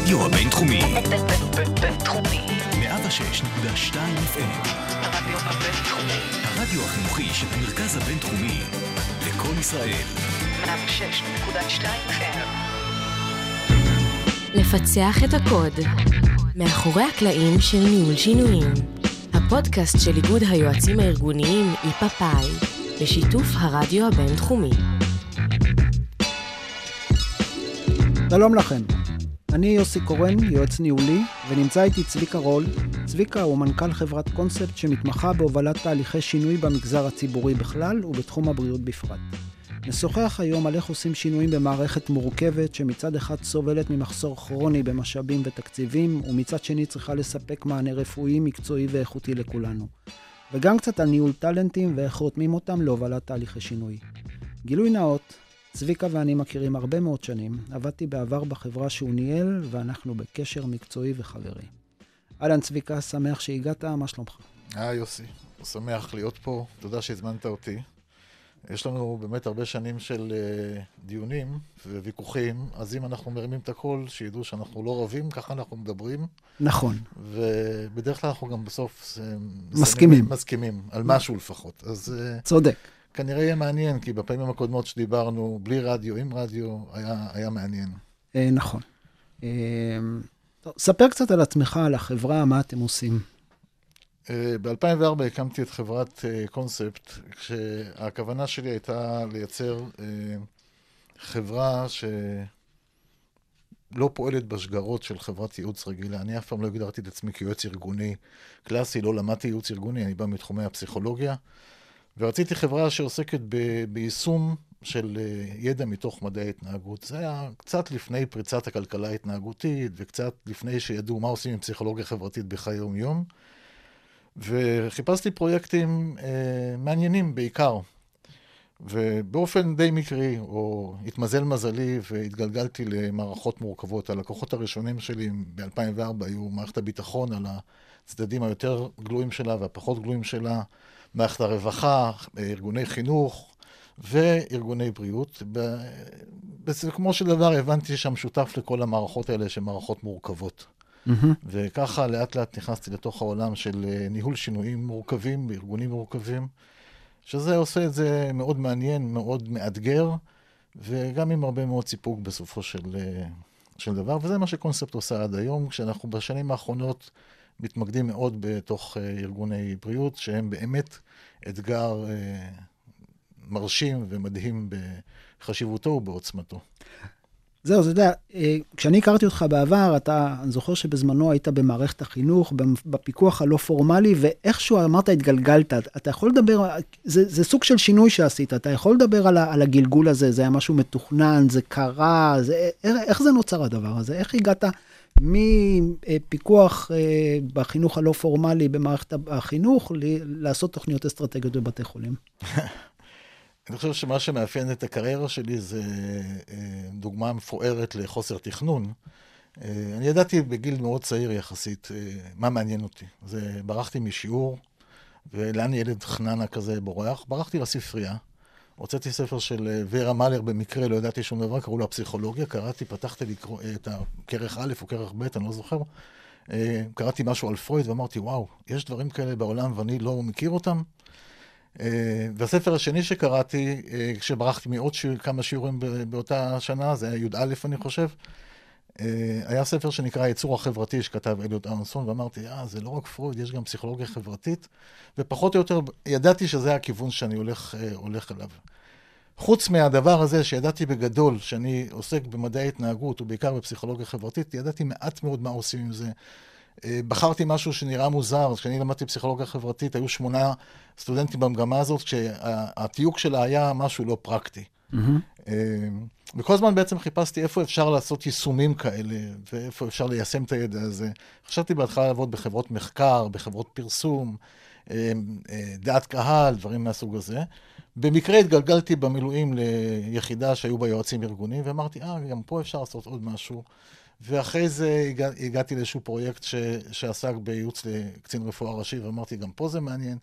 הרדיו הבינתחומי. בינתחומי. 106.2 FM. הרדיו הבינתחומי. הרדיו החינוכי של המרכז הבינתחומי. לכל ישראל. 106.2 FM. לפצח את הקוד. מאחורי הקלעים של ניהול שינויים. הפודקאסט של איגוד היועצים הארגוניים איפאפאי, בשיתוף הרדיו הבינתחומי. שלום לכם, אני יוסי קורן, יועץ ניהולי, ונמצא איתי צביקה רול. צביקה הוא מנכ"ל חברת קונספט שמתמחה בהובלת תהליכי שינוי במגזר הציבורי בכלל ובתחום הבריאות בפרט. נשוחח היום על איך עושים שינויים במערכת מורכבת שמצד אחד סובלת ממחסור כרוני במשאבים ותקציבים, ומצד שני צריכה לספק מענה רפואי, מקצועי ואיכותי לכולנו. וגם קצת על ניהול טלנטים ואיך רותמים אותם להובלת תהליכי שינוי. גילוי נאות, צביקה ואני מכירים הרבה מאוד שנים, עבדתי בעבר בחברה שהוא ניהל, ואנחנו בקשר מקצועי וחברי. אהלן צביקה, שמח שהגעת, מה שלומך? יוסי, שמח להיות פה, תודה שהזמנת אותי. יש לנו באמת הרבה שנים של דיונים וויכוחים, אז אם אנחנו מרימים את הכל, שידעו שאנחנו לא רבים, ככה אנחנו מדברים. נכון. ובדרך כלל אנחנו גם בסוף מסכימים, על משהו לפחות. אז צודק. כנראה יהיה מעניין, כי בפעמים הקודמות שדיברנו, בלי רדיו, עם רדיו, היה מעניין. נכון. ספר קצת על עצמך, על החברה, מה אתם עושים. ב-2004 הקמתי את חברת קונספט, כשהכוונה שלי הייתה לייצר חברה שלא פועלת בשגרות של חברת ייעוץ רגילה. אני אף פעם לא הגדרתי את עצמי כיועץ ארגוני קלאסי, לא למדתי ייעוץ ארגוני, אני בא מתחומי הפסיכולוגיה, ורציתי חברה שעוסקת ביישום של ידע מתוך מדעי התנהגות. זה היה קצת לפני פריצת הכלכלה ההתנהגותית, וקצת לפני שידעו מה עושים עם פסיכולוגיה חברתית בחיי יום-יום. וחיפשתי פרויקטים מעניינים בעיקר. ובאופן די מקרי, או התמזל מזלי, והתגלגלתי למערכות מורכבות. הלקוחות הראשונים שלי ב-2004 היו מערכת הביטחון על הצדדים היותר גלויים שלה והפחות גלויים שלה, מערכת הרווחה, ארגוני חינוך וארגוני בריאות. בסיכומו של דבר הבנתי שהמשותף לכל המערכות האלה שהן מערכות מורכבות. וככה לאט לאט נכנסתי לתוך העולם של ניהול שינויים מורכבים, בארגונים מורכבים, שזה עושה את זה מאוד מעניין, מאוד מאתגר, וגם עם הרבה מאוד סיפוק בסופו של דבר, וזה מה שקונספט עושה עד היום, כשאנחנו בשנים האחרונות מתמקדים מאוד בתוך ארגוני בריאות, שהם באמת אתגר מרשים ומדהים בחשיבותו ובעוצמתו. זהו, אתה יודע, כשאני הכרתי אותך בעבר, אני זוכר שבזמנו היית במערכת החינוך, בפיקוח הלא פורמלי, ואיכשהו אמרת התגלגלת, אתה יכול לדבר, זה סוג של שינוי שעשית, אתה יכול לדבר על הגלגול הזה, זה היה משהו מתוכנן, זה קרה, איך זה נוצר הדבר הזה? איך הגעת מפיקוח בחינוך הלא פורמלי במערכת החינוך, לעשות תוכניות אסטרטגיות בבתי חולים? אני חושב שמה שמאפיין את הקריירה שלי זה דוגמה מפוארת לחוסר תכנון. אני ידעתי בגיל מאוד צעיר יחסית מה מעניין אותי. ברחתי משיעור, ולאן ילד חננה כזה בורח? ברחתי לספרייה. הוצאתי ספר של ורה מאלר במקרה, לא ידעתי שום דבר, קראו לה פסיכולוגיה, קראתי, פתחתי לקרוא את הכרך א' או כרך ב', אני לא זוכר. קראתי משהו על פרויד ואמרתי, וואו, יש דברים כאלה בעולם ואני לא מכיר אותם. והספר השני שקראתי, כשברחתי מעוד כמה שיעורים באותה שנה, זה היה י"א אני חושב, היה ספר שנקרא היצור החברתי שכתב אליוט ארנסון, ואמרתי, זה לא רק פרויד, יש גם פסיכולוגיה חברתית, ופחות או יותר ידעתי שזה הכיוון שאני הולך אליו. חוץ מהדבר הזה שידעתי בגדול, שאני עוסק במדעי התנהגות, ובעיקר בפסיכולוגיה חברתית, ידעתי מעט מאוד מה עושים עם זה. בחרתי משהו שנראה מוזר, כשאני למדתי פסיכולוגיה חברתית, היו 8 סטודנטים במגמה הזאת, כשהתיוק שלה היה משהו לא פרקטי. וכל הזמן בעצם חיפשתי איפה אפשר לעשות יישומים כאלה, ואיפה אפשר ליישם את הידע הזה. חשבתי בהתחלה לעבוד בחברות מחקר, בחברות פרסום, דעת קהל, דברים מהסוג הזה. במקרה התגלגלתי במילואים ליחידה שהיו בה יועצים ארגוניים, ואמרתי, גם פה אפשר לעשות עוד משהו. ואחרי זה הגעתי לאיזשהו פרויקט שעסק בייעוץ לקצין רפואה ראשי, ואמרתי, גם פה זה מעניין.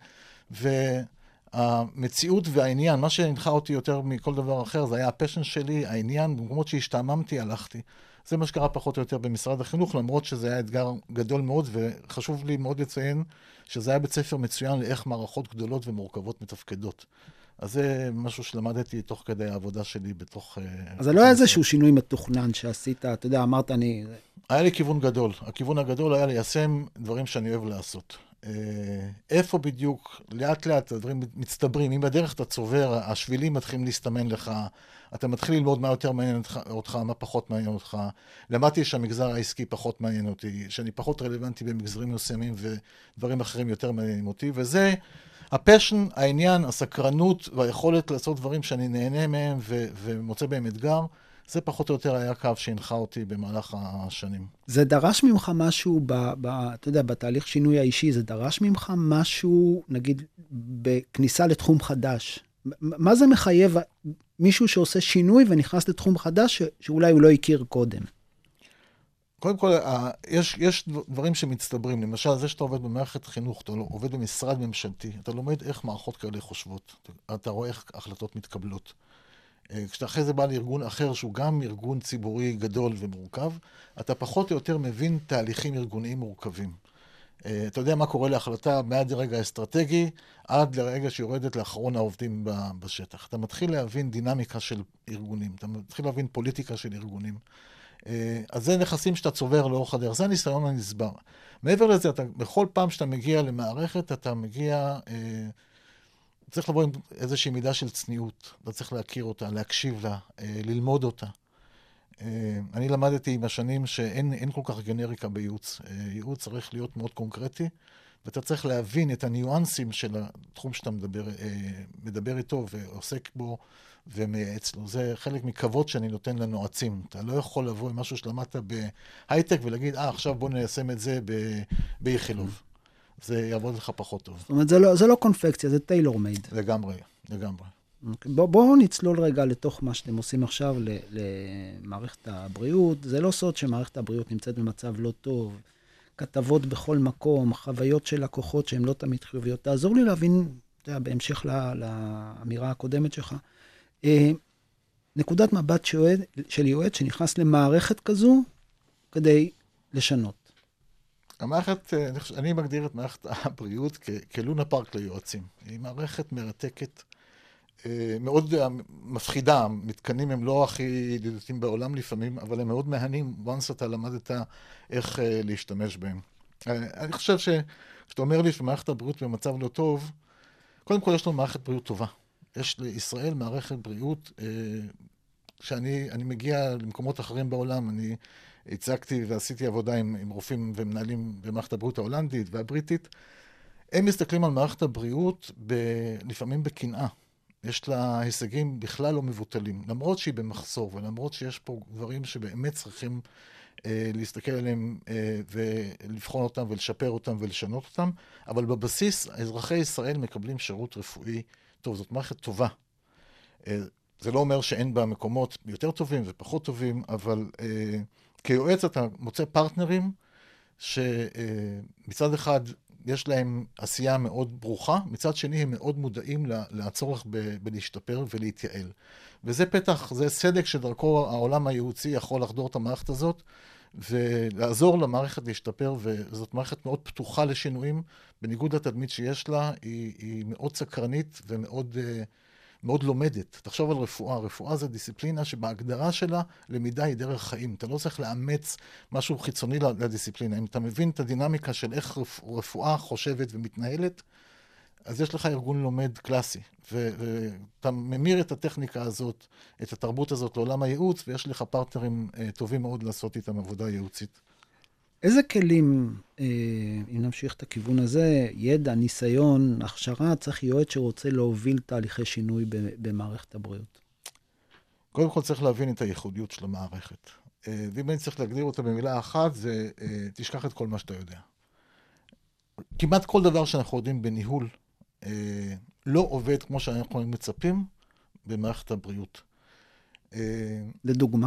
והמציאות והעניין, מה שהנחה אותי יותר מכל דבר אחר, זה היה הפשן שלי, העניין, במקומות שהשתעממתי, הלכתי. זה מה שקרה פחות או יותר במשרד החינוך, למרות שזה היה אתגר גדול מאוד, וחשוב לי מאוד לציין שזה היה בית ספר מצוין לאיך מערכות גדולות ומורכבות מתפקדות. אז זה משהו שלמדתי תוך כדי העבודה שלי בתוך... אז זה לא היה איזשהו שינוי מתוכנן שעשית, אתה יודע, אמרת אני... היה לי כיוון גדול. הכיוון הגדול היה ליישם דברים שאני אוהב לעשות. איפה בדיוק, לאט לאט הדברים מצטברים. אם בדרך אתה צובר, השבילים מתחילים להסתמן לך, אתה מתחיל ללמוד מה יותר מעניין אותך, מה פחות מעניין אותך. למדתי שהמגזר העסקי פחות מעניין אותי, שאני פחות רלוונטי במגזרים מסוימים ודברים אחרים יותר מעניינים אותי, וזה הפשן, העניין, הסקרנות והיכולת לעשות דברים שאני נהנה מהם ומוצא בהם אתגר, זה פחות או יותר היה קו שהנחה אותי במהלך השנים. זה דרש ממך משהו, אתה יודע, בתהליך שינוי האישי, זה דרש ממך משהו, נגיד, בכניסה לתחום חדש. מה זה מחייב מישהו שעושה שינוי ונכנס לתחום חדש שאולי הוא לא הכיר קודם? קודם כל, יש דברים שמצטברים. למשל, זה שאתה עובד במערכת חינוך, אתה עובד במשרד ממשלתי, אתה לומד איך מערכות כאלה חושבות. אתה רואה איך החלטות מתקבלות. כשאתה אחרי זה בא לארגון אחר, שהוא גם ארגון ציבורי גדול ומורכב, אתה פחות או יותר מבין תהליכים ארגוניים מורכבים. אתה יודע מה קורה להחלטה מעד לרגע האסטרטגי, עד לרגע שיורדת לאחרון העובדים בשטח. אתה מתחיל להבין דינמיקה של ארגונים, אתה מתחיל להבין פוליטיקה של ארגונים. אז זה נכסים שאתה צובר לאורך הדרך, זה הניסיון הנסבר. מעבר לזה, בכל פעם שאתה מגיע למערכת, אתה מגיע... צריך לבוא עם איזושהי מידה של צניעות, אתה צריך להכיר אותה, להקשיב לה, ללמוד אותה. אני למדתי עם השנים שאין כל כך גנריקה בייעוץ. ייעוץ צריך להיות מאוד קונקרטי, ואתה צריך להבין את הניואנסים של התחום שאתה מדבר איתו ועוסק בו ומייעץ לו. זה חלק מכבוד שאני נותן לנועצים. אתה לא יכול לבוא עם משהו שלמדת בהייטק ולהגיד, עכשיו בוא ניישם את זה באיכילוב. זה יעבוד לך פחות טוב. זאת אומרת, זה לא קונפקציה, זה טיילור מייד. לגמרי, לגמרי. בואו נצלול רגע לתוך מה שאתם עושים עכשיו למערכת הבריאות. זה לא סוד שמערכת הבריאות נמצאת במצב לא טוב, כתבות בכל מקום, חוויות של לקוחות שהן לא תמיד חיוביות. תעזור לי להבין, אתה יודע, בהמשך לאמירה הקודמת שלך, נקודת מבט של יועץ שנכנס למערכת כזו כדי לשנות. המערכת, אני מגדיר את מערכת הבריאות כלונה פארק ליועצים. היא מערכת מרתקת, מאוד מפחידה. מתקנים הם לא הכי ידידותיים בעולם לפעמים, אבל הם מאוד מהנים, once אתה למדת איך להשתמש בהם. אני חושב כשאתה אומר לי שמערכת הבריאות במצב לא טוב, קודם כל יש לנו מערכת בריאות טובה. יש לישראל מערכת בריאות, כשאני מגיע למקומות אחרים בעולם, אני הצגתי ועשיתי עבודה עם רופאים ומנהלים במערכת הבריאות ההולנדית והבריטית. הם מסתכלים על מערכת הבריאות לפעמים בקנאה. יש לה הישגים בכלל לא מבוטלים, למרות שהיא במחסור, ולמרות שיש פה דברים שבאמת צריכים להסתכל עליהם ולבחון אותם ולשפר אותם ולשנות אותם, אבל בבסיס אזרחי ישראל מקבלים שירות רפואי טוב, זאת מערכת טובה. זה לא אומר שאין בה מקומות יותר טובים ופחות טובים, אבל כיועץ אתה מוצא פרטנרים שמצד אחד יש להם עשייה מאוד ברוכה, מצד שני הם מאוד מודעים לצורך בלהשתפר ולהתייעל. וזה פתח, זה סדק שדרכו העולם הייעוצי יכול לחדור את המערכת הזאת, ולעזור למערכת להשתפר, וזאת מערכת מאוד פתוחה לשינויים, בניגוד לתדמית שיש לה, היא מאוד סקרנית ומאוד מאוד לומדת. תחשוב על רפואה. רפואה זה דיסציפלינה שבהגדרה שלה למידה היא דרך חיים. אתה לא צריך לאמץ משהו חיצוני לדיסציפלינה. אם אתה מבין את הדינמיקה של איך רפואה חושבת ומתנהלת, אז יש לך ארגון לומד קלאסי. ואתה ממיר את הטכניקה הזאת, את התרבות הזאת לעולם הייעוץ, ויש לך פרטנרים טובים מאוד לעשות איתם עבודה ייעוצית. איזה כלים, אם נמשיך את הכיוון הזה, ידע, ניסיון, הכשרה, צריך יועץ שרוצה להוביל תהליכי שינוי במערכת הבריאות? קודם כל צריך להבין את הייחודיות של המערכת. ואם אני צריך להגדיר אותה במילה אחת, זה תשכח את כל מה שאתה יודע. כמעט כל דבר שאנחנו יודעים בניהול לא עובד כמו שאנחנו מצפים במערכת הבריאות. לדוגמה?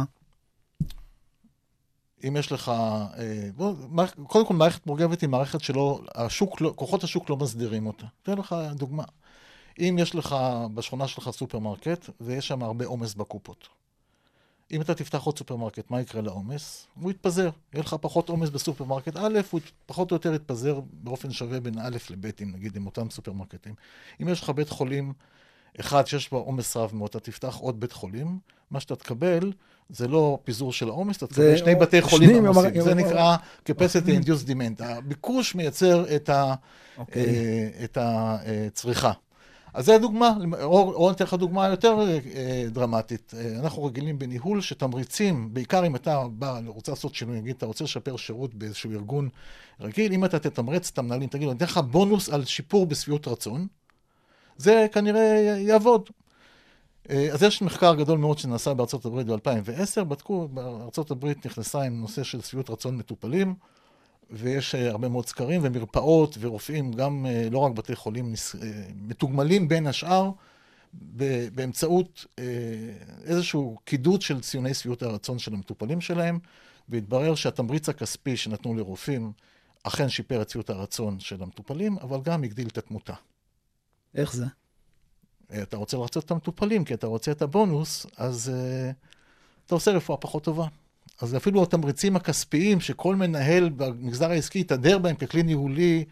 אם יש לך, קודם כל מערכת מורכבת היא מערכת שלא, כוחות השוק לא מסדירים אותה. תן לך דוגמה. אם יש לך בשכונה שלך סופרמרקט, ויש שם הרבה עומס בקופות. אם אתה תפתח עוד סופרמרקט, מה יקרה לעומס? הוא יתפזר. יהיה לך פחות עומס בסופרמרקט א', הוא פחות או יותר יתפזר באופן שווה בין א' לב', נגיד, עם אותם סופרמרקטים. אם יש לך בית חולים אחד שיש בו עומס רב מאוד, אתה תפתח עוד בית חולים, מה שאתה תקבל זה לא פיזור של העומס, אתה תקבל שני בתי חולים עמוסים. זה נקרא capacity induced demand. הביקוש מייצר את הצריכה. אז זו דוגמה, או נתן לך דוגמה יותר דרמטית. אנחנו רגילים בניהול שתמריצים, בעיקר אם אתה רוצה לעשות שינוי, נגיד, אתה רוצה לשפר שירות באיזשהו ארגון רגיל, אם אתה תתמרץ את המנהלים, תגיד לו, נתן לך בונוס על שיפור בשביעות רצון, זה כנראה יעבוד. אז יש מחקר גדול מאוד שנעשה בארצות הברית ב-2010, בדקו, בארצות הברית נכנסה עם נושא של שביעות רצון מטופלים, ויש הרבה מאוד סקרים ומרפאות ורופאים, גם לא רק בתי חולים, מתוגמלים בין השאר, באמצעות איזשהו קידוד של ציוני שביעות הרצון של המטופלים שלהם, והתברר שהתמריץ הכספי שנתנו לרופאים, אכן שיפר את שביעות הרצון של המטופלים, אבל גם הגדיל את התמותה. איך זה? אתה רוצה לרצות את המטופלים, כי אתה רוצה את הבונוס, אז אתה עושה רפואה פחות טובה. אז אפילו התמריצים הכספיים שכל מנהל במגזר העסקי יתהדר בהם ככלי ניהולי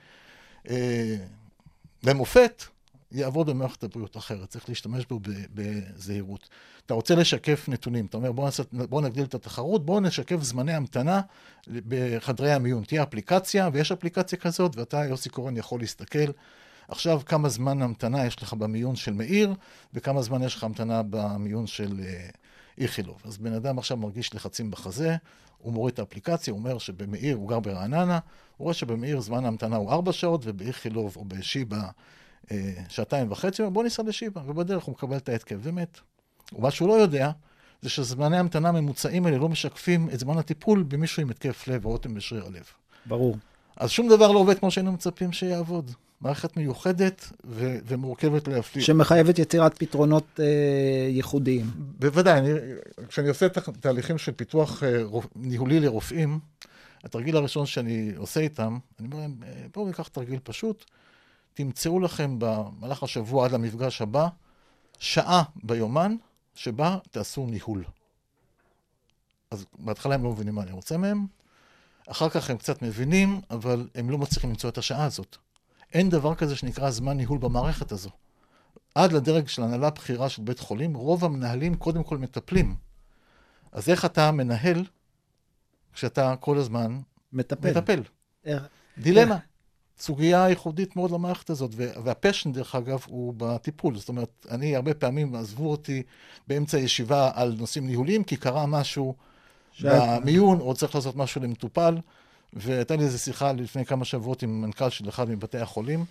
למופת, יעבוד במערכת הבריאות אחרת. צריך להשתמש בו בזהירות. אתה רוצה לשקף נתונים. אתה אומר, בוא נגדיל את התחרות, בוא נשקף זמני המתנה בחדרי המיון. תהיה אפליקציה, ויש אפליקציה כזאת, ואתה, יוסי קורן, יכול להסתכל. עכשיו, כמה זמן המתנה יש לך במיון של מאיר, וכמה זמן יש לך המתנה במיון של איכילוב. אז בן אדם עכשיו מרגיש לחצים בחזה, הוא מוריד את האפליקציה, הוא אומר שבמאיר, הוא גר ברעננה, הוא רואה שבמאיר זמן ההמתנה הוא 4 שעות, ובאיכילוב או בשיבה 2.5 שעות, בוא ניסע לשיבה, ובדרך הוא מקבל את ההתקף ומת. ומה שהוא לא יודע, זה שזמני המתנה ממוצעים האלה לא משקפים את זמן הטיפול במישהו עם התקף לב או אוטם בשריר הלב. ברור. אז שום דבר לא עובד כמו שהיינו מצפים שיעבוד. מערכת מיוחדת ומורכבת להפליט. שמחייבת יצירת פתרונות ייחודיים. בוודאי, כשאני עושה תהליכים של פיתוח ניהולי לרופאים, התרגיל הראשון שאני עושה איתם, אני אומר להם, בואו ניקח תרגיל פשוט, תמצאו לכם במהלך השבוע עד למפגש הבא, שעה ביומן שבה תעשו ניהול. אז בהתחלה הם לא מבינים מה אני רוצה מהם, אחר כך הם קצת מבינים, אבל הם לא מצליחים למצוא את השעה הזאת. אין דבר כזה שנקרא זמן ניהול במערכת הזו. עד לדרג של הנהלה בחירה של בית חולים, רוב המנהלים קודם כל מטפלים. אז איך אתה מנהל כשאתה כל הזמן מטפל? דילמה. סוגיה ייחודית מאוד למערכת הזאת, והפשן דרך אגב הוא בטיפול. זאת אומרת, אני הרבה פעמים עזבו אותי באמצע ישיבה על נושאים ניהוליים, כי קרה משהו במיון, או צריך לעשות משהו למטופל, והייתה לי איזו שיחה לפני כמה שבועות עם מנכ"ל של אחד מבתי החולים,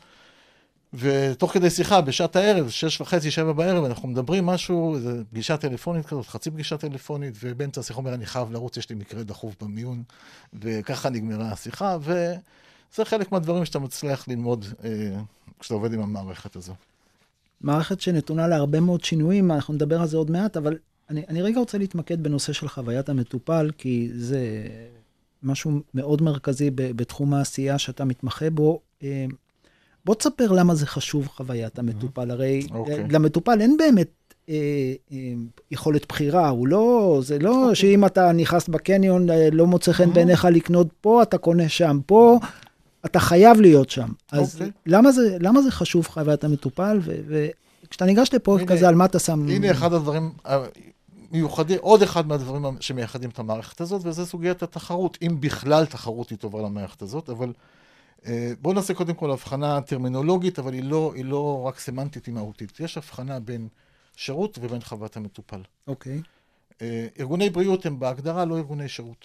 ותוך כדי שיחה, בשעת הערב, 6:30, 7 בערב, אנחנו מדברים משהו, איזו פגישה טלפונית כזאת, חצי פגישה טלפונית, ובאמצע השיחה אומר, אני חייב לרוץ, יש לי מקרה דחוף במיון, וככה נגמרה השיחה, וזה חלק מהדברים שאתה מצליח ללמוד כשאתה עובד עם המערכת הזו. מערכת שנתונה להרבה מאוד שינויים, אנחנו נדבר על זה עוד מעט, אבל אני רגע רוצה להתמקד בנושא של חוויית המטופל, כי זה משהו מאוד מרכזי בתחום העשייה שאתה מתמחה בו. בוא תספר למה זה חשוב חוויית המטופל. הרי למטופל אין באמת יכולת בחירה, זה לא שאם אתה נכנס בקניון, לא מוצא חן בעיניך לקנות פה, אתה קונה שם, פה, אתה חייב להיות שם. אז למה זה חשוב חוויית המטופל? וכשאתה ניגש לפרק כזה, על מה אתה שם? הנה אחד הדברים מיוחדים, עוד אחד מהדברים שמייחדים את המערכת הזאת, וזה סוגיית התחרות, אם בכלל תחרות היא טובה למערכת הזאת, אבל בואו נעשה קודם כל הבחנה טרמינולוגית, אבל היא לא רק סמנטית, היא מהותית. יש הבחנה בין שירות ובין חוות המטופל. אוקיי. ארגוני בריאות הם בהגדרה לא ארגוני שירות.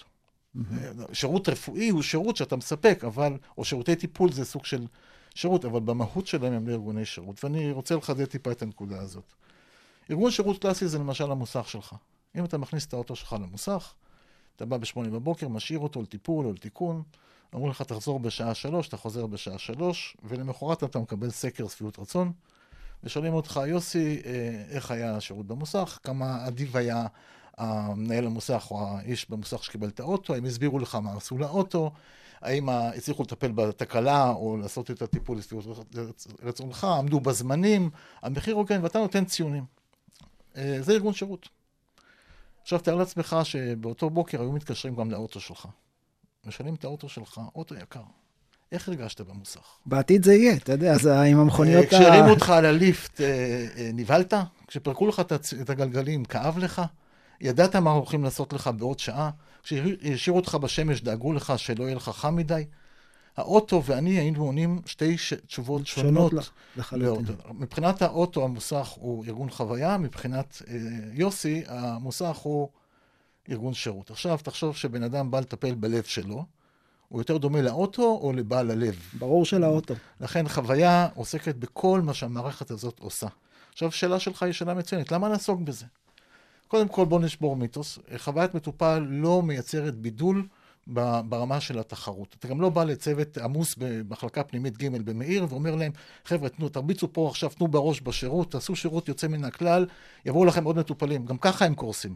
שירות רפואי הוא שירות שאתה מספק, או שירותי טיפול זה סוג של שירות, אבל במהות שלהם הם לא ארגוני שירות. ואני רוצה לחדד טיפה את הנקודה הזאת. ארגון שירות קלאסי זה למשל המוסך שלך. אם אתה מכניס את האוטו שלך למוסך, אתה בא ב8 בבוקר, משאיר אותו לטיפול או לתיקון, אמרו לך תחזור בשעה 3, אתה חוזר בשעה 3, ולמחרת אתה מקבל סקר שביעות רצון, ושואלים אותך, יוסי, איך היה השירות במוסך? כמה עדיף היה המנהל המוסך או האיש במוסך שקיבל את האוטו? הם הסבירו לך מה עשו לאוטו? האם הצליחו לטפל בתקלה או לעשות את הטיפול לשביעות רצונך? עמדו בזמנים, המחיר הוגן, ואתה נותן ציונים. זה ארגון שירות. עכשיו, תאר לעצמך שבאותו בוקר היו מתקשרים גם לאוטו שלך. משנים את האוטו שלך, אוטו יקר. איך הרגשת במוסך? בעתיד זה יהיה, אתה יודע, זה עם המכוניות כשהרימו אותך על הליפט, נבהלת? כשפרקו לך את הגלגלים, כאב לך? ידעת מה הולכים לעשות לך בעוד שעה? כשהשאירו אותך בשמש, דאגו לך שלא יהיה לך חם מדי? האוטו ואני היינו עונים שתי תשובות שונות לאוטו. מבחינת האוטו, המוסך הוא ארגון חוויה, מבחינת יוסי, המוסך הוא ארגון שירות. עכשיו, תחשוב שבן אדם בא לטפל בלב שלו, הוא יותר דומה לאוטו או לבעל הלב. ברור של האוטו. לכן חוויה עוסקת בכל מה שהמערכת הזאת עושה. עכשיו, שאלה שלך היא שאלה מצוינת. למה לעסוק בזה? קודם כל, בוא נשבור מיתוס. חוויית מטופל לא מייצרת בידול ברמה של התחרות. אתה גם לא בא לצוות עמוס במחלקה פנימית ג' במאיר ואומר להם, חבר'ה, תרביצו פה עכשיו, תנו בראש בשירות, תעשו שירות יוצא מן הכלל, יבואו לכם עוד מטופלים. גם ככה הם קורסים.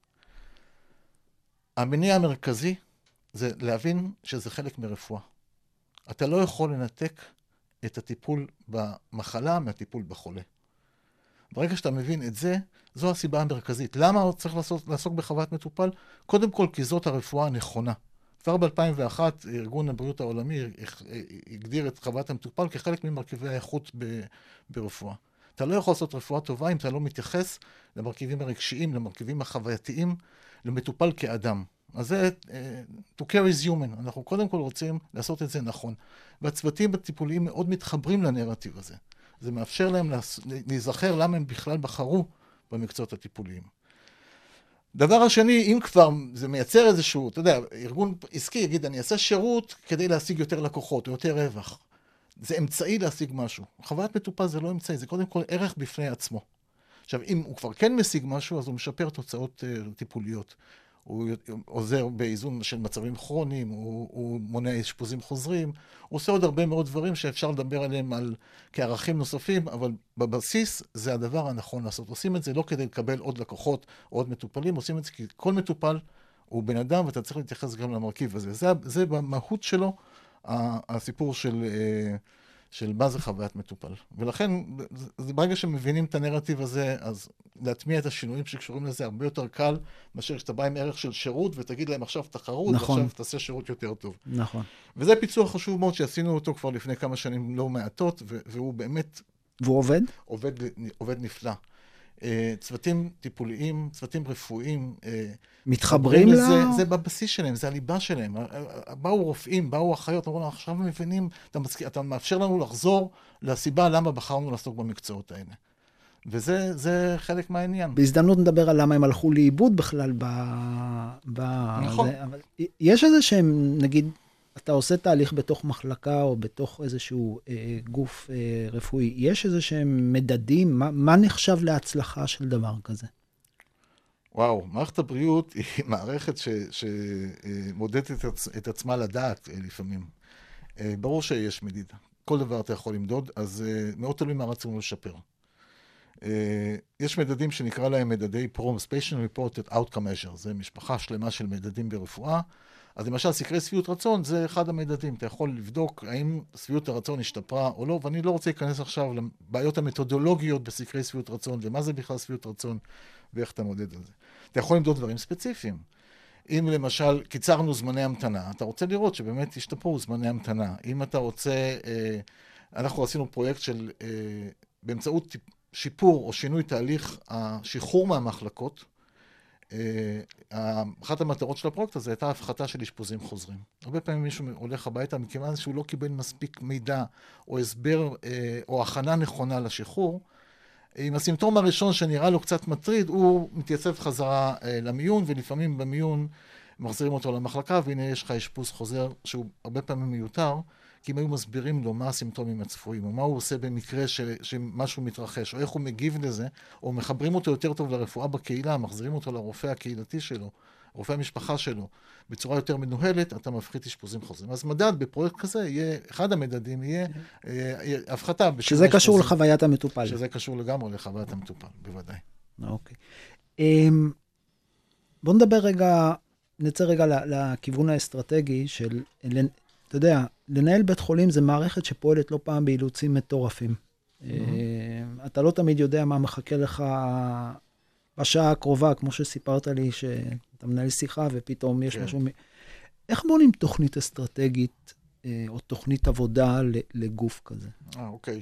המניע המרכזי זה להבין שזה חלק מרפואה. אתה לא יכול לנתק את הטיפול במחלה מהטיפול בחולה. ברגע שאתה מבין את זה, זו הסיבה המרכזית. למה צריך לעסוק בחוויית מטופל? קודם כל, כי זאת הרפואה הנכונה. כבר ב-2001, ארגון הבריאות העולמי הגדיר את חוויית המטופל כחלק ממרכיבי האיכות ברפואה. אתה לא יכול לעשות רפואה טובה אם אתה לא מתייחס למרכיבים הרגשיים, למרכיבים החווייתיים, למטופל כאדם. אז זה, to care is human. אנחנו קודם כל רוצים לעשות את זה נכון. והצוותים הטיפוליים מאוד מתחברים לנרטיב הזה. זה מאפשר להם להיזכר למה הם בכלל בחרו במקצועות הטיפוליים. דבר השני, אם כבר זה מייצר איזשהו, אתה יודע, ארגון עסקי יגיד, אני אעשה שירות כדי להשיג יותר לקוחות או יותר רווח. זה אמצעי להשיג משהו. חוויית מטופל זה לא אמצעי, זה קודם כל ערך בפני עצמו. עכשיו, אם הוא כבר כן משיג משהו, אז הוא משפר תוצאות טיפוליות. הוא עוזר באיזון של מצבים כרוניים, הוא מונע אשפוזים חוזרים, הוא עושה עוד הרבה מאוד דברים שאפשר לדבר עליהם כערכים נוספים, אבל בבסיס זה הדבר הנכון לעשות. עושים את זה לא כדי לקבל עוד לקוחות או עוד מטופלים, עושים את זה כי כל מטופל הוא בן אדם ואתה צריך להתייחס גם למרכיב הזה. זה במהות שלו הסיפור של מה זה חוויית מטופל. ולכן, ברגע שמבינים את הנרטיב הזה, אז להטמיע את השינויים שקשורים לזה הרבה יותר קל, מאשר שאתה בא עם ערך של שירות, ותגיד להם עכשיו תחרות, נכון. ועכשיו תעשה שירות יותר טוב. נכון. וזה פיצוח חשוב מאוד שעשינו אותו כבר לפני כמה שנים לא מעטות, והוא באמת... והוא עובד? עובד נפלא. צוותים טיפוליים, צוותים רפואיים, מתחברים לזה, זה בבסיס שלהם, זה הליבה שלהם. באו רופאים, באו אחיות, אמרו לנו, עכשיו מבינים, אתה מאפשר לנו לחזור לסיבה למה בחרנו לעסוק במקצועות האלה. וזה חלק מהעניין. בהזדמנות נדבר על למה הם הלכו לאיבוד בכלל נכון. אבל יש איזה שהם, נגיד, אתה עושה תהליך בתוך מחלקה או בתוך איזשהו גוף רפואי, יש איזה שהם מדדים, מה נחשב להצלחה של דבר כזה? וואו, מערכת הבריאות היא מערכת שמודדת את עצמה לדעת לפעמים. ברור שיש מדידה. כל דבר אתה יכול למדוד, אז מאוד תלוי מה רצינו לשפר. יש מדדים שנקרא להם מדדי PROMS, Patient Reported Outcome Measure, זה משפחה שלמה של מדדים ברפואה. אז למשל, סקרי שביעות רצון זה אחד המדדים. אתה יכול לבדוק האם שביעות הרצון השתפרה או לא, ואני לא רוצה להיכנס עכשיו לבעיות המתודולוגיות בסקרי שביעות רצון, ומה זה בכלל שביעות רצון, ואיך אתה מודד על זה. אתה יכול למדוד דברים ספציפיים. אם למשל קיצרנו זמני המתנה, אתה רוצה לראות שבאמת השתפרו זמני המתנה. אם אתה רוצה, אנחנו עשינו פרויקט של, באמצעות שיפור או שינוי תהליך השחרור מהמחלקות, אחת המטרות של הפרויקט הזה הייתה הפחתה של אשפוזים חוזרים. הרבה פעמים מישהו הולך הביתה מכיוון שהוא לא קיבל מספיק מידע או הסבר או הכנה נכונה לשחרור. עם הסימפטום הראשון שנראה לו קצת מטריד, הוא מתייצב חזרה למיון, ולפעמים במיון מחזירים אותו למחלקה, והנה יש לך אשפוז חוזר שהוא הרבה פעמים מיותר, כי אם היו מסבירים לו מה הסימפטומים הצפויים, או מה הוא עושה במקרה שמשהו מתרחש, או איך הוא מגיב לזה, או מחברים אותו יותר טוב לרפואה בקהילה, מחזירים אותו לרופא הקהילתי שלו, רופא המשפחה שלו, בצורה יותר מנוהלת, אתה מפחית אשפוזים חוזרים. אז מדד בפרויקט כזה, אחד המדדים יהיה הפחתה. שזה קשור לחוויית המטופל. שזה קשור לגמרי לחוויית המטופל, בוודאי. אוקיי. בוא נדבר רגע, נצא רגע לכיוון האסטרטגי של, אתה יודע, לנהל בית חולים זה מערכת שפועלת לא פעם באילוצים מטורפים. אתה לא תמיד יודע מה מחכה לך בשעה הקרובה, כמו שסיפרת לי, שאתה מנהל שיחה ופתאום יש כן. משהו... איך בונים תוכנית אסטרטגית או תוכנית עבודה לגוף כזה? אוקיי.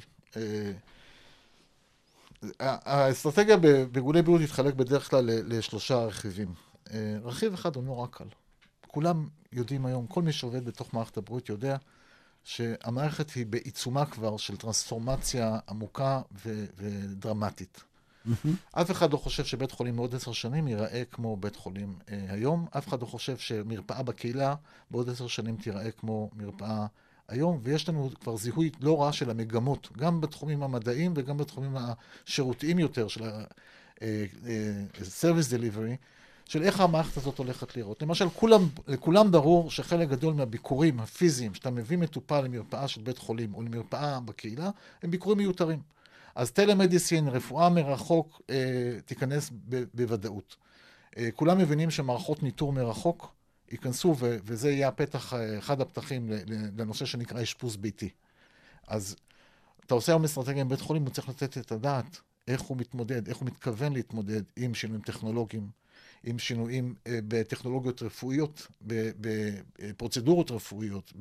האסטרטגיה בארגוני בריאות תתחלק בדרך כלל לשלושה רכיבים. רכיב אחד הוא נורא קל. כולם יודעים היום, כל מי שעובד בתוך מערכת הבריאות יודע שהמערכת היא בעיצומה כבר של טרנספורמציה עמוקה ודרמטית. אף אחד לא חושב שבית חולים בעוד 10 שנים ייראה כמו בית חולים היום. אף אחד לא חושב שמרפאה בקהילה בעוד 10 שנים תיראה כמו מרפאה היום, ויש לנו כבר זיהוי לא רע של המגמות, גם בתחומים המדעיים וגם בתחומים השירותיים יותר של ה-service delivery, של איך המערכת הזאת הולכת לראות. למשל, לכולם ברור שחלק גדול מהביקורים הפיזיים, שאתה מביא מטופל למרפאה של בית חולים או למרפאה בקהילה, הם ביקורים מיותרים. אז טלמדיסין, רפואה מרחוק, תיכנס בוודאות. כולם מבינים שמערכות ניטור מרחוק ייכנסו, וזה יהיה הפתח, אחד הפתחים לנושא שנקרא אשפוז ביתי. אז אתה עושה היום אסטרטגיה עם בית חולים, הוא צריך לתת את הדעת איך הוא מתמודד, איך הוא מתכוון להתמודד עם שינויים טכנולוגיים, עם שינויים בטכנולוגיות רפואיות, בפרוצדורות רפואיות,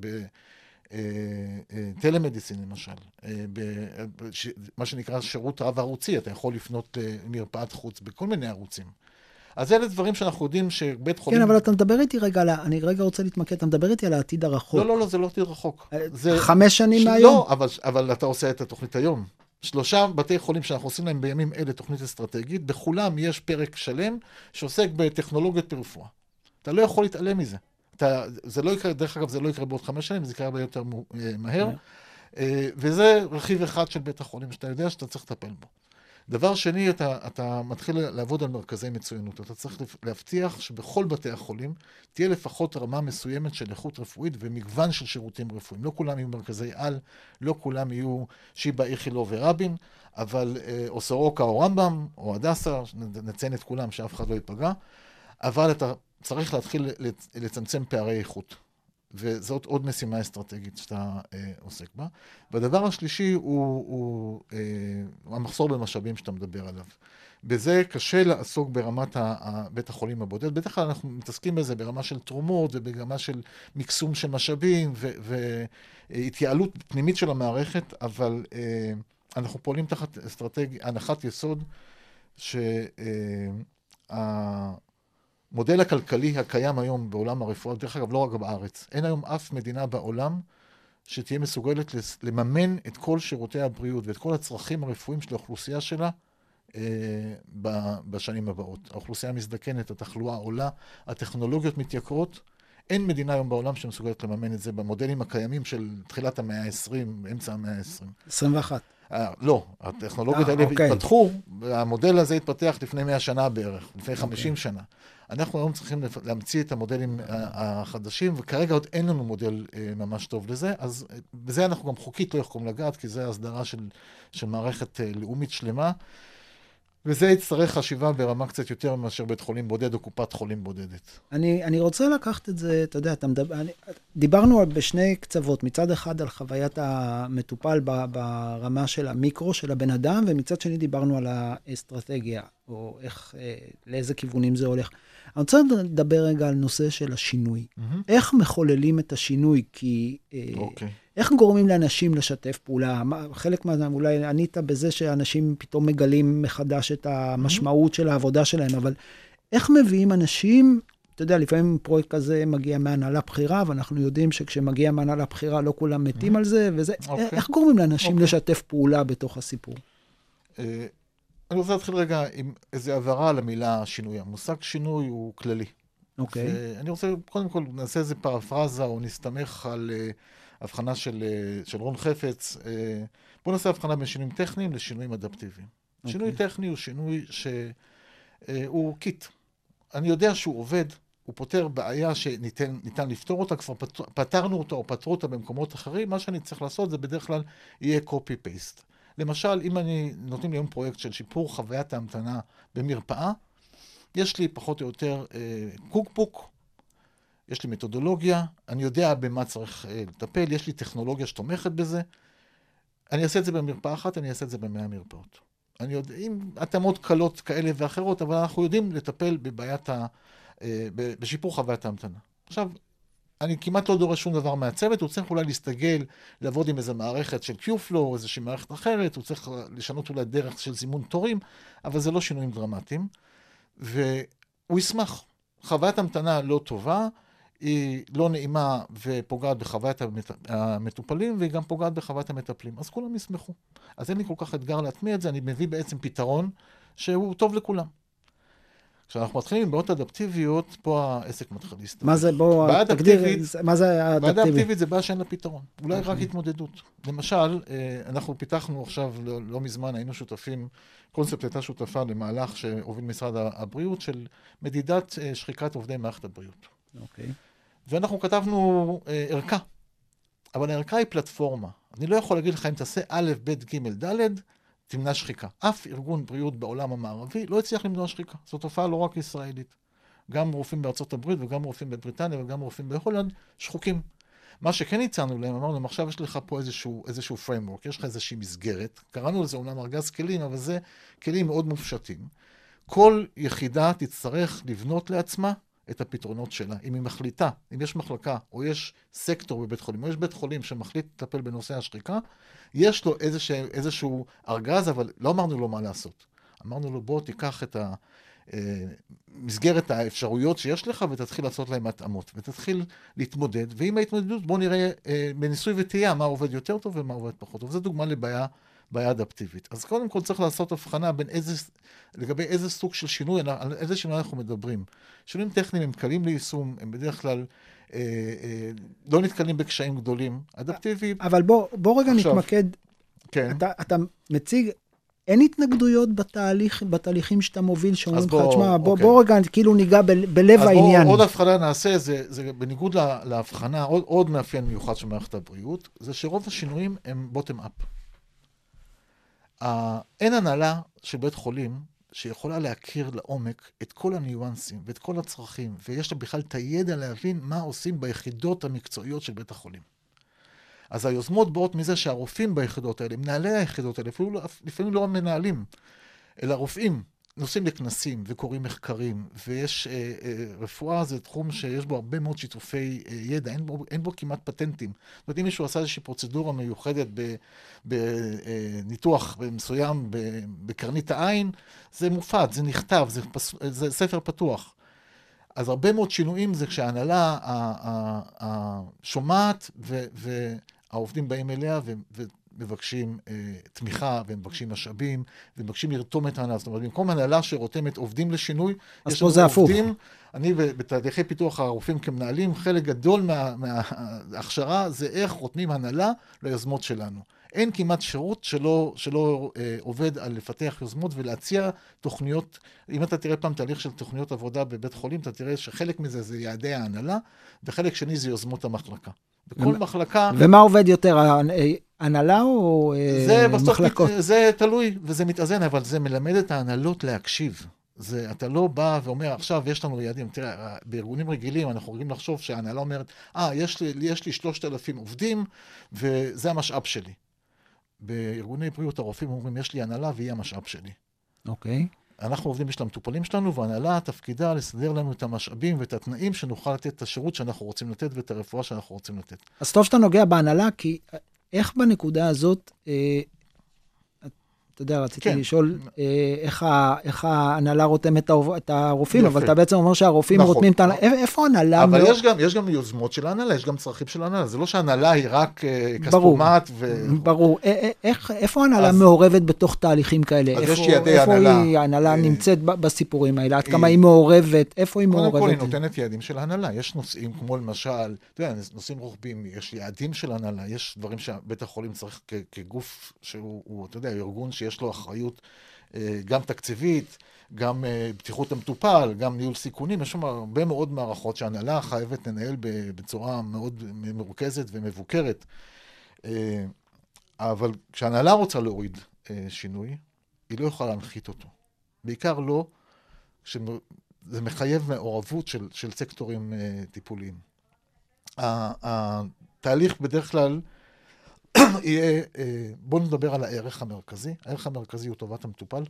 טלמדיסין למשל, מה שנקרא שירות רב-ערוצי, אתה יכול לפנות למרפאת חוץ בכל מיני ערוצים. אז אלה דברים שאנחנו יודעים שבית חולים... כן, אבל אתה מדבר איתי רגע, אני רגע רוצה להתמקד, אתה מדבר איתי על העתיד הרחוק. לא, זה לא עתיד רחוק. 5 שנים מהיום? לא, אבל אתה עושה את התוכנית היום. 3 בתי חולים שאנחנו עושים להם בימים אלה תוכנית אסטרטגית, בכולם יש פרק שלם שעוסק בטכנולוגיות ברפואה. אתה לא יכול להתעלם מזה. זה לא יקרה, דרך אגב, זה לא יקרה בעוד 5 שנים, זה יקרה הרבה יותר מהר. וזה רכיב אחד של בית החולים, שאתה יודע שאתה צריך לטפל בו. דבר שני, אתה מתחיל לעבוד על מרכזי מצוינות. אתה צריך להבטיח שבכל בתי החולים תהיה לפחות רמה מסוימת של איכות רפואית ומגוון של שירותים רפואיים. לא כולם יהיו מרכזי על, לא כולם יהיו שיבא, איכילוב ורבין, אבל או סורוקה או רמב"ם או הדסה, נציין את כולם שאף אחד לא ייפגע, אבל אתה צריך להתחיל לצמצם פערי איכות. וזאת עוד משימה אסטרטגית שאתה עוסק בה. והדבר השלישי הוא המחסור במשאבים שאתה מדבר עליו. בזה קשה לעסוק ברמת בית החולים הבודד. בטח כלל אנחנו מתעסקים בזה ברמה של תרומות וברמה של מקסום של משאבים והתייעלות פנימית של המערכת, אבל אנחנו פועלים תחת הנחת יסוד המודל הכלכלי הקיים היום בעולם הרפואה, דרך אגב לא רק בארץ, אין היום אף מדינה בעולם שתהיה מסוגלת לממן את כל שירותי הבריאות ואת כל הצרכים הרפואיים של האוכלוסייה שלה בשנים הבאות. האוכלוסייה מזדקנת, התחלואה עולה, הטכנולוגיות מתייקרות, אין מדינה היום בעולם שמסוגלת לממן את זה במודלים הקיימים של תחילת המאה ה-20, אמצע המאה ה-20. 21. לא, הטכנולוגיות האלה התפתחו, המודל הזה התפתח לפני 100 שנה בערך, לפני 50 שנה. אנחנו היום צריכים להמציא את המודלים החדשים, וכרגע עוד אין לנו מודל ממש טוב לזה, אז בזה אנחנו גם חוקית לא יכולים לגעת, כי זה הסדרה של מערכת לאומית שלמה, וזה יצטרך חשיבה ברמה קצת יותר מאשר בית חולים בודד או קופת חולים בודדת. אני רוצה לקחת את זה, אתה יודע, דיברנו בשני קצוות, מצד אחד על חוויית המטופל ברמה של המיקרו של הבן אדם, ומצד שני דיברנו על האסטרטגיה, או לאיזה כיוונים זה הולך. אני רוצה לדבר רגע על נושא של השינוי. איך מחוללים את השינוי? כי איך גורמים לאנשים לשתף פעולה? חלק מהזה, אולי ענית בזה שאנשים פתאום מגלים מחדש את המשמעות של העבודה שלהם, אבל איך מביאים אנשים, אתה יודע, לפעמים פרויקט כזה מגיע מהנהלה בחירה, ואנחנו יודעים שכשמגיע מהנהלה בחירה לא כולם מתים על זה, וזה, איך גורמים לאנשים לשתף פעולה בתוך הסיפור? אני רוצה להתחיל רגע עם איזו הבהרה על המילה שינוי. המושג שינוי הוא כללי. אוקיי. אני רוצה, קודם כל, נעשה איזה פרפרזה, או נסתמך על הבחנה של רון חפץ. בואו נעשה הבחנה בין שינויים טכניים לשינויים אדפטיביים. שינוי טכני הוא שינוי שהוא קיט. אני יודע שהוא עובד, הוא פותר בעיה שניתן לפתור אותה, כבר פתרנו אותה או פתרו אותה במקומות אחרים, מה שאני צריך לעשות זה בדרך כלל יהיה copy-paste. למשל, אם נותנים לי היום פרויקט של שיפור חוויית ההמתנה במרפאה, יש לי פחות או יותר קוקבוק, יש לי מתודולוגיה, אני יודע במה צריך לטפל, יש לי טכנולוגיה שתומכת בזה. אני אעשה את זה במרפאה אחת, אני אעשה את זה ב100 מרפאות. אני יודע, עם התאמות קלות כאלה ואחרות, אבל אנחנו יודעים לטפל בשיפור חוויית ההמתנה. עכשיו, אני כמעט לא דורש שום דבר מהצוות, הוא צריך אולי להסתגל, לעבוד עם איזו מערכת של Q-Flow, איזושהי מערכת אחרת, הוא צריך לשנות אולי דרך של זימון תורים, אבל זה לא שינויים דרמטיים, והוא ישמח. חוויית המתנה לא טובה, היא לא נעימה ופוגעת בחוויית המטופלים, והיא גם פוגעת בחוויית המטפלים. אז כולם ישמחו. אז אין לי כל כך אתגר להטמיע את זה, אני מביא בעצם פתרון שהוא טוב לכולם. כשאנחנו מתחילים עם בעיות אדפטיביות, פה העסק מתחיל להסתכל. מה זה, בוא תגדיר, מה זה האדפטיבי? בעיה אדפטיבית זה בעיה שאין לה פתרון. אולי רק התמודדות. למשל, אנחנו פיתחנו עכשיו, לא מזמן, היינו שותפים, קונספט הייתה שותפה למהלך שהוביל משרד הבריאות, של מדידת שחיקת עובדי מערכת הבריאות. אוקיי. ואנחנו כתבנו ערכה. אבל הערכה היא פלטפורמה. אני לא יכול להגיד לך אם תעשה א', ב', ג', ד', תמנע שחיקה. אף ארגון בריאות בעולם המערבי לא הצליח למנוע שחיקה. זו תופעה לא רק ישראלית. גם רופאים בארצות הברית וגם רופאים בבריטניה וגם רופאים בהולנד שחוקים. מה שכן הצענו להם, אמרנו להם, עכשיו יש לך פה איזשהו framework, יש לך איזושהי מסגרת. קראנו לזה אומנם ארגז כלים, אבל זה כלים מאוד מופשטים. כל יחידה תצטרך לבנות לעצמה את הפתרונות שלה. אם היא מחליטה, אם יש מחלקה או יש סקטור בבית חולים, או יש בית חולים שמחליט לטפל בנושא השחיקה, יש לו איזשהו ארגז, אבל לא אמרנו לו מה לעשות. אמרנו לו, בוא תיקח את מסגרת האפשרויות שיש לך, ותתחיל לעשות להם התאמות, ותתחיל להתמודד, ועם ההתמודדות בוא נראה בניסוי וטעייה מה עובד יותר טוב ומה עובד פחות טוב. זו דוגמה לבעיה אדפטיבית. אז קודם כל צריך לעשות הבחנה לגבי איזה סוג של שינוי, על איזה שינוי אנחנו מדברים. שינויים טכניים הם קלים ליישום, הם בדרך כלל לא נתקלים בקשיים גדולים. אדפטיבי... אבל בוא רגע נתמקד. כן. אתה מציג, אין התנגדויות בתהליכים שאתה מוביל, שאומרים לך, תשמע, בוא רגע כאילו ניגע בלב העניין. אז עוד הבחנה נעשה, זה בניגוד להבחנה, עוד מאפיין מיוחד של מערכת הבריאות, זה שרוב השינויים הם bottom-up. אין הנהלה של בית חולים שיכולה להכיר לעומק את כל הניואנסים ואת כל הצרכים, ויש לה בכלל את הידע להבין מה עושים ביחידות המקצועיות של בית החולים. אז היוזמות באות מזה שהרופאים ביחידות האלה, מנהלי היחידות האלה, לפעמים לא מנהלים, אלא רופאים, נוסעים לכנסים וקוראים מחקרים, ויש רפואה, זה תחום שיש בו הרבה מאוד שיתופי ידע, אין בו כמעט פטנטים. זאת אומרת, אם מישהו עשה איזושהי פרוצדורה מיוחדת בניתוח מסוים בקרנית העין, זה מופץ, זה נכתב, זה ספר פתוח. אז הרבה מאוד שינויים זה כשההנהלה שומעת והעובדים באים אליה ומבקשים תמיכה ומבקשים משאבים ומבקשים לרתום את ההנהלה. זאת אומרת, במקום הנהלה שרותמת עובדים לשינוי, יש לנו עובדים. אני בתהליכי פיתוח הרופאים כמנהלים, חלק גדול מההכשרה זה איך רותמים הנהלה ליוזמות שלנו. אין כמעט שירות שלא עובד על לפתח יוזמות ולהציע תוכניות. אם אתה תראה פעם תהליך של תוכניות עבודה בבית חולים, אתה תראה שחלק מזה זה יעדי ההנהלה, וחלק שני זה יוזמות המחלקה. בכל מחלקה... ומה עובד יותר, הנהלה או מחלקות? זה תלוי וזה מתאזן, אבל זה מלמד את ההנהלות להקשיב. אתה לא בא ואומר, עכשיו יש לנו יעדים. תראה, בארגונים רגילים אנחנו רגילים לחשוב שההנהלה אומרת, יש לי 3,000 עובדים, וזה המשאב שלי. בארגוני בריאות הרופאים אומרים, יש לי הנהלה והיא המשאב שלי. אוקיי. אנחנו עובדים בשביל המטופלים שלנו, וההנהלה תפקידה לסדר לנו את המשאבים ואת התנאים שנוכל לתת את השירות שאנחנו רוצים לתת ואת הרפואה שאנחנו רוצים לתת. אז טוב שאתה נוגע בהנהלה, כי איך בנקודה הזאת, אתה יודע, רציתי לשאול איך ההנהלה רותמת את הרופאים, אבל אתה בעצם אומר שהרופאים רותמים את ההנהלה. איפה ההנהלה? אבל יש גם יוזמות של ההנהלה, יש גם צרכים של ההנהלה. זה לא שההנהלה היא רק כספומט. ברור. איפה ההנהלה מעורבת בתוך תהליכים כאלה? אז יש יעדי ההנהלה. איפה ההנהלה נמצאת בסיפורים האלה? עד כמה היא מעורבת? איפה היא מעורבת? קודם כל היא נותנת יעדים של ההנהלה. יש נושאים כמו למשל, אתה יודע, נושאים רוחביים, יש יעדים של ההנהלה, יש דברים שבית החולים צריך כגוף שהוא, אתה יודע, ארגון שיש לו אחריות גם תקציבית, גם בטיחות המטופל, גם ניהול סיכונים. יש שם הרבה מאוד מערכות שההנהלה חייבת לנהל בצורה מאוד מרוכזת ומבוקרת. אבל כשההנהלה רוצה להוריד שינוי, היא לא יכולה להנחית אותו. בעיקר לא, זה מחייב מעורבות של סקטורים טיפוליים. התהליך בדרך כלל יהיה, בואו נדבר על הערך המרכזי. הערך המרכזי הוא טובת המטופל.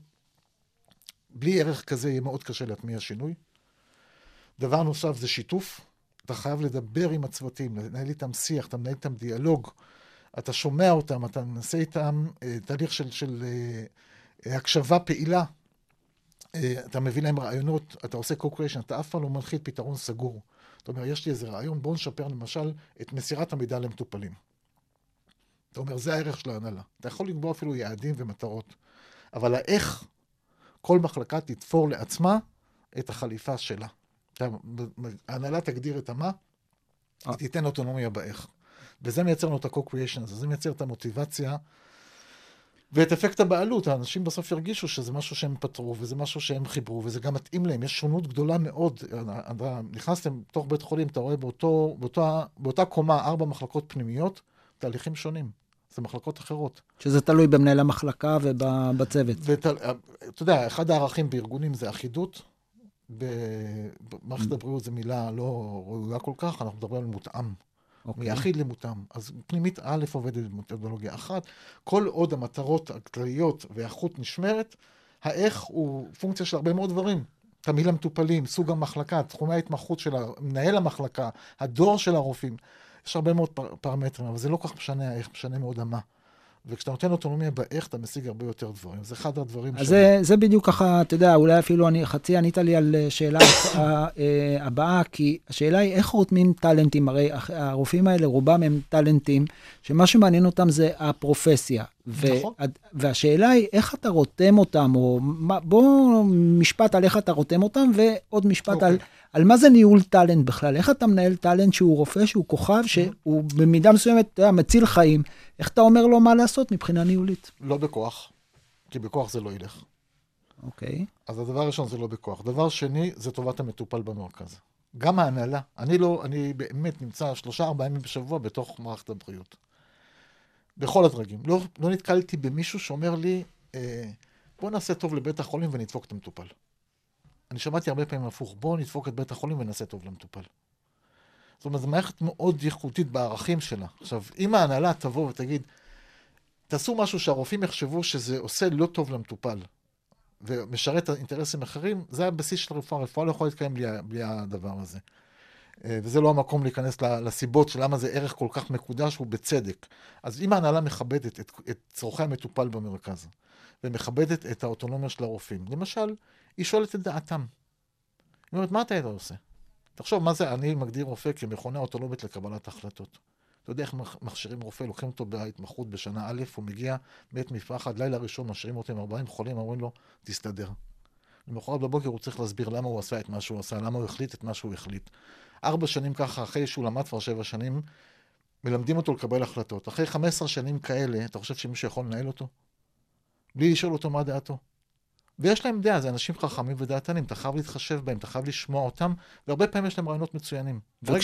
בלי ערך כזה יהיה מאוד קשה להטמיע שינוי. דבר נוסף זה שיתוף. אתה חייב לדבר עם הצוותים, לנהל איתם שיח, אתה מנהל איתם דיאלוג, אתה שומע אותם, אתה מנסה איתם תהליך של הקשבה פעילה. אתה מביא להם רעיונות, אתה עושה co-creation, אתה אף פעם לא מנחית פתרון סגור. זאת אומרת, יש לי איזה רעיון, בואו נשפר למשל את מסירת המידע למטופלים. אתה אומר, זה הערך של ההנהלה. אתה יכול לקבוע אפילו יעדים ומטרות, אבל האיך כל מחלקה תתפור לעצמה את החליפה שלה. ההנהלה תגדיר את המה, היא תיתן אוטונומיה באיך. וזה מייצר לנו את ה-co-creation, זה מייצר את המוטיבציה, ואת אפקט הבעלות. האנשים בסוף ירגישו שזה משהו שהם פתרו, וזה משהו שהם חיברו, וזה גם מתאים להם. יש שונות גדולה מאוד. נכנסתם תוך בית חולים, אתה רואה באותה קומה 4 מחלקות פנימיות, תהליכים שונים. זה מחלקות אחרות. שזה תלוי במנהל המחלקה ובצוות. אתה יודע, אחד הערכים בארגונים זה אחידות. במערכת הבריאות זו מילה לא ראויה כל כך, אנחנו מדברים על מותאם. מיחיד למותאם. אז פנימית א' עובדת במתודולוגיה אחת. כל עוד המטרות הכלליות והאיכות נשמרת, האיך הוא פונקציה של הרבה מאוד דברים. תמהיל המטופלים, סוג המחלקה, תחומי ההתמחות של מנהל המחלקה, הדור של הרופאים. יש הרבה מאוד פרמטרים, אבל זה לא כך משנה האיך, משנה מאוד המה. וכשאתה נותן אוטונומיה באיך, אתה משיג הרבה יותר דברים. זה אחד הדברים אז זה בדיוק ככה, אתה יודע, אולי אפילו חצי ענית לי על שאלה הבאה, כי השאלה היא איך רותמים טלנטים, הרי הרופאים האלה, רובם הם טלנטים, שמה שמעניין אותם זה הפרופסיה. נכון. והשאלה היא איך אתה רותם אותם, או בוא משפט על איך אתה רותם אותם, ועוד משפט על מה זה ניהול טלנט בכלל. איך אתה מנהל טלנט שהוא רופא, שהוא כוכב, שהוא במידה מסוימת מציל חיים. איך אתה אומר לו מה לעשות מבחינה ניהולית? לא בכוח, כי בכוח זה לא ילך. אוקיי. אז הדבר הראשון זה לא בכוח. דבר שני, זה טובת המטופל במרכז. גם ההנהלה. אני באמת נמצא 3-4 ימים בשבוע בתוך מערכת הבריאות. בכל הדרגים. לא נתקלתי במישהו שאומר לי, בוא נעשה טוב לבית החולים ונדפוק את המטופל. אני שמעתי הרבה פעמים הפוך, בוא נדפוק את בית החולים ונעשה טוב למטופל. זאת אומרת, זו מערכת מאוד ייחודית בערכים שלה. עכשיו, אם ההנהלה תבוא ותגיד, תעשו משהו שהרופאים יחשבו שזה עושה לא טוב למטופל, ומשרת אינטרסים אחרים, זה הבסיס של הרפואה. הרפואה לא יכולה להתקיים בלי הדבר הזה. וזה לא המקום להיכנס לסיבות של למה זה ערך כל כך מקודש הוא בצדק. אז אם ההנהלה מכבדת את צורכי המטופל במרכז, ומכבדת את האוטונומיה של הרופאים, למשל, היא שואלת את דעתם. היא אומרת, מה אתה היית עושה? תחשוב, מה זה? אני מגדיר רופא כמכונה אוטונומית לקבלת החלטות. אתה יודע איך מכשירים רופא, לוקחים אותו בהתמחות בשנה א', הוא מגיע, מת מפחד, לילה ראשון, משאירים אותו עם 40 חולים, אומרים לו, תסתדר. למחרת בבוקר הוא צריך להסביר למה הוא עשה את מה שהוא עשה, למה הוא החליט את מה שהוא החליט. 4 שנים ככה, אחרי שהוא למד כבר 7 שנים, מלמדים אותו לקבל החלטות. אחרי 15 שנים כאלה, אתה חושב שמישהו יכול לנהל אותו? בלי לשאול אותו מה דעתו. ויש להם דעה, זה אנשים חכמים ודעתנים, אתה חייב להתחשב בהם, אתה חייב לשמוע אותם, והרבה פעמים יש להם רעיונות מצוינים.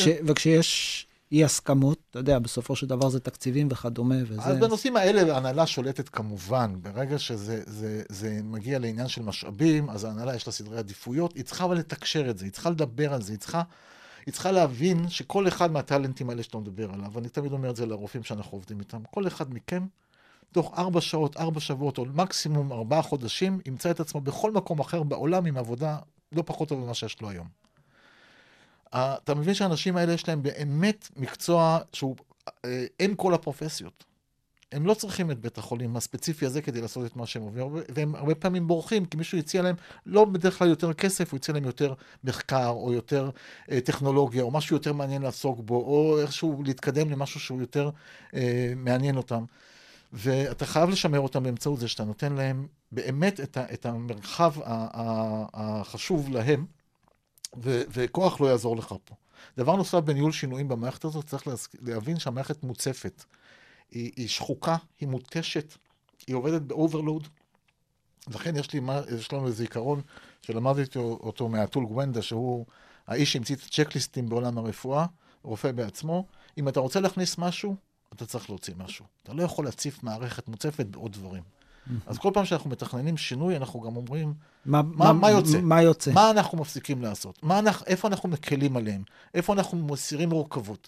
וכשיש אי הסכמות, אתה יודע, בסופו של דבר זה תקציבים וכדומה, וזה... אז בנושאים האלה ההנהלה שולטת כמובן, ברגע שזה מגיע לעניין של משאבים, אז ההנהלה יש לה סדרי עדיפויות, היא צריכה אבל לתקשר את זה, היא צריכה לדבר על זה, היא צריכה להבין שכל אחד מהטלנטים האלה שאתה מדבר עליו, ואני תמיד אומר את זה לרופאים שאנחנו עובדים איתם, כל אחד מכם, תוך 4 שעות, 4 שבועות, או מקסימום 4 חודשים, ימצא את עצמו בכל מקום אחר בעולם עם עבודה לא פחות טוב ממה שיש לו היום. אתה מבין שהאנשים האלה יש להם באמת מקצוע שהוא אין כל הפרופסיות. הם לא צריכים את בית החולים הספציפי הזה כדי לעשות את מה שהם עוברים, והם הרבה פעמים בורחים, כי מישהו יציע להם לא בדרך כלל יותר כסף, הוא יציע להם יותר מחקר, או יותר טכנולוגיה, או משהו יותר מעניין לעסוק בו, או איכשהו להתקדם למשהו שהוא יותר מעניין אותם. ואתה חייב לשמר אותם באמצעות זה שאתה נותן להם באמת את המרחב החשוב להם, וכוח לא יעזור לך פה. דבר נוסף בניהול שינויים במערכת הזאת, צריך להבין שהמערכת מוצפת. היא שחוקה, היא מותשת, היא עובדת באוברלוד. לכן יש לנו איזה עיקרון שלמדתי אותו מהטול גוונדה, שהוא האיש שהמציא את הצ'קליסטים בעולם הרפואה, רופא בעצמו. אם אתה רוצה להכניס משהו, אתה צריך להוציא משהו. אתה לא יכול להציף מערכת מוצפת בעוד דברים. אז כל פעם שאנחנו מתכננים שינוי, אנחנו גם אומרים, מה יוצא? מה יוצא? מה אנחנו מפסיקים לעשות? איפה אנחנו מקלים עליהם? איפה אנחנו מסירים מורכבות?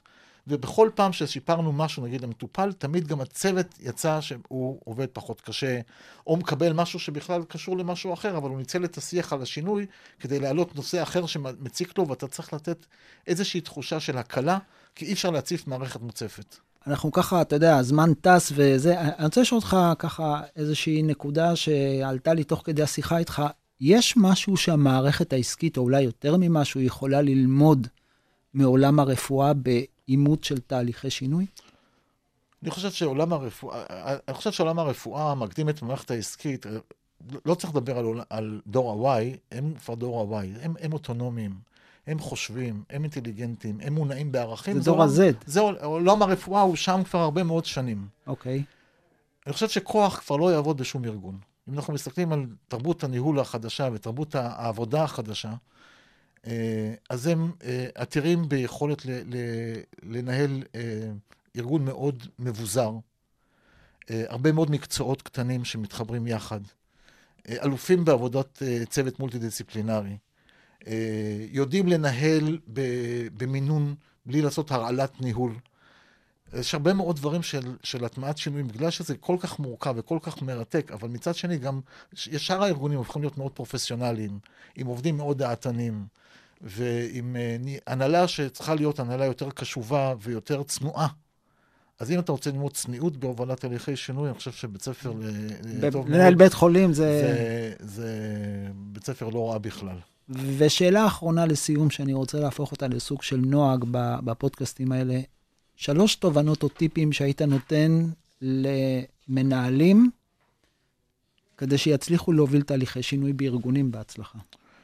ובכל פעם ששיפרנו משהו, נגיד למטופל, תמיד גם הצוות יצא שהוא עובד פחות קשה, או מקבל משהו שבכלל קשור למשהו אחר, אבל הוא ניצל את השיח על השינוי, כדי להעלות נושא אחר שמציק לו, ואתה צריך לתת איזושהי תחושה של הקלה, כי אי אפשר להציף מערכת מוצפת. אנחנו ככה, אתה יודע, הזמן טס וזה, אני רוצה לשאול אותך ככה איזושהי נקודה שעלתה לי תוך כדי השיחה איתך, יש משהו שהמערכת העסקית, או אולי יותר ממשהו, יכולה ללמוד מעולם הרפואה באימות של תהליכי שינוי? אני חושב שעולם הרפואה מקדים את המערכת העסקית, לא צריך לדבר על דור ה-Y, הם כבר דור ה-Y, הם אוטונומיים, הם חושבים, הם אינטליגנטים, הם מונעים בערכים. זה דור ה-Z. זה עולם הרפואה, הוא שם כבר הרבה מאוד שנים. אוקיי. אני חושב שכוח כבר לא יעבוד בשום ארגון. אם אנחנו מסתכלים על תרבות הניהול החדשה ותרבות העבודה החדשה, אז הם עתירים ביכולת לנהל ארגון מאוד מבוזר, הרבה מאוד מקצועות קטנים שמתחברים יחד, אלופים בעבודת צוות מולטי-דיסציפלינרי, יודעים לנהל במינון בלי לעשות הרעלת ניהול. יש הרבה מאוד דברים של הטמעת שינויים, בגלל שזה כל כך מורכב וכל כך מרתק, אבל מצד שני גם ישר הארגונים הופכים להיות מאוד פרופסיונליים, עם עובדים מאוד דעתנים, ועם הנהלה שצריכה להיות הנהלה יותר קשובה ויותר צנועה. אז אם אתה רוצה ללמוד צניעות בהובלת תהליכי שינוי, אני חושב שבית ספר לנהל בית חולים זה בית ספר לא רע בכלל. ושאלה אחרונה לסיום, שאני רוצה להפוך אותה לסוג של נוהג בפודקאסטים האלה, 3 תובנות או טיפים שהיית נותן למנהלים, כדי שיצליחו להוביל תהליכי שינוי בארגונים בהצלחה.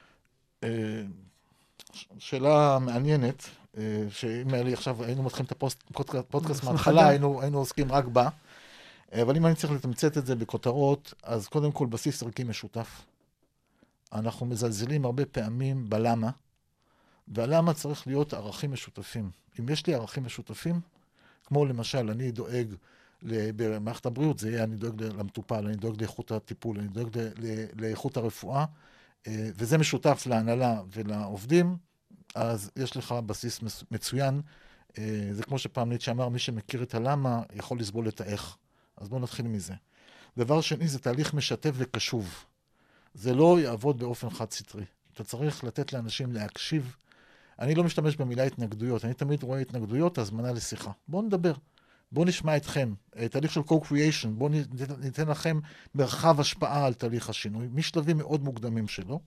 שאלה מעניינת, שאם עכשיו היינו מתחילים את הפודקאסט מההתחלה, היינו עוסקים רק בה, אבל אם אני צריך לתמצת את זה בכותרות, אז קודם כל בסיס ערכי משותף. אנחנו מזלזלים הרבה פעמים בלמה, והלמה צריך להיות ערכים משותפים. אם יש לי ערכים משותפים, כמו למשל, אני דואג במערכת הבריאות, זה יהיה, אני דואג למטופל, אני דואג לאיכות הטיפול, אני דואג לאיכות הרפואה, וזה משותף להנהלה ולעובדים, אז יש לך בסיס מצוין. זה כמו שפעם ניטשה אמר, מי שמכיר את הלמה יכול לסבול את האיך. אז בואו נתחיל מזה. דבר שני, זה תהליך משתף וקשוב. זה לא יעבוד באופן חד סטרי. אתה צריך לתת לאנשים להקשיב. אני לא משתמש במילה התנגדויות, אני תמיד רואה התנגדויות, הזמנה לשיחה. בואו נדבר, בואו נשמע אתכם. תהליך של co-creation, בואו ניתן לכם מרחב השפעה על תהליך השינוי, משלבים מאוד מוקדמים שלו.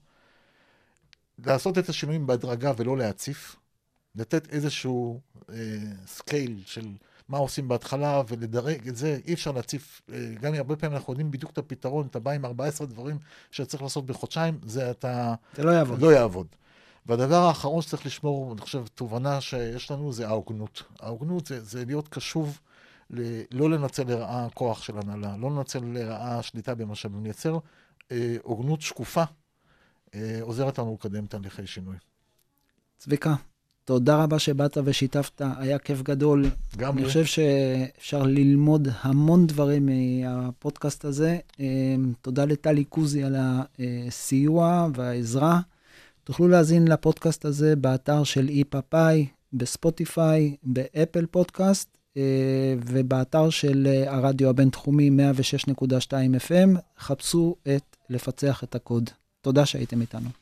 לעשות את השינויים בהדרגה ולא להציף, לתת איזשהו סקייל של מה עושים בהתחלה ולדרג את זה, אי אפשר להציף, גם הרבה פעמים אנחנו יודעים בדיוק את הפתרון, אתה בא עם 14 דברים שצריך לעשות בחודשיים, זה לא יעבוד. והדבר האחרון שצריך לשמור, אני חושב, תובנה שיש לנו, זה ההוגנות. ההוגנות זה להיות קשוב, לא לנצל לרעה כוח של הנהלה, לא לנצל לרעה שליטה במשאבים, לייצר הוגנות שקופה, עוזרת לנו לקדם תהליכי שינוי. צביקה, תודה רבה שבאת ושיתפת, היה כיף גדול. גם אני חושב שאפשר ללמוד המון דברים מהפודקאסט הזה. תודה לטלי קוזי על הסיוע והעזרה. תוכלו להזין לפודקאסט הזה באתר של אי-פאפאי, בספוטיפיי, באפל פודקאסט, ובאתר של הרדיו הבינתחומי 106.2 FM. חפשו את לפצח את הקוד. תודה שהייתם איתנו.